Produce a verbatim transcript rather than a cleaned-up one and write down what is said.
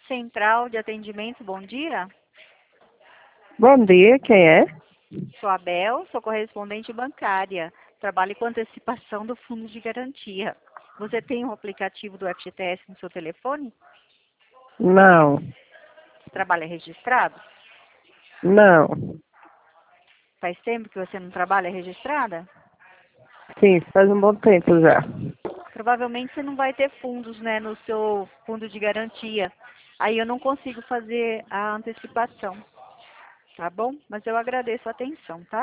Central de Atendimento, bom dia. Bom dia, quem é? Sou a Bel, sou correspondente bancária. Trabalho com antecipação do fundo de garantia. Você tem um aplicativo do F G T S no seu telefone? Não, Você trabalha registrado? não. Faz tempo que você não trabalha registrada? Sim, faz um bom tempo já. Provavelmente você não vai ter fundos, né, no seu fundo de garantia. Aí eu não consigo fazer a antecipação, tá bom? Mas eu agradeço a atenção, tá?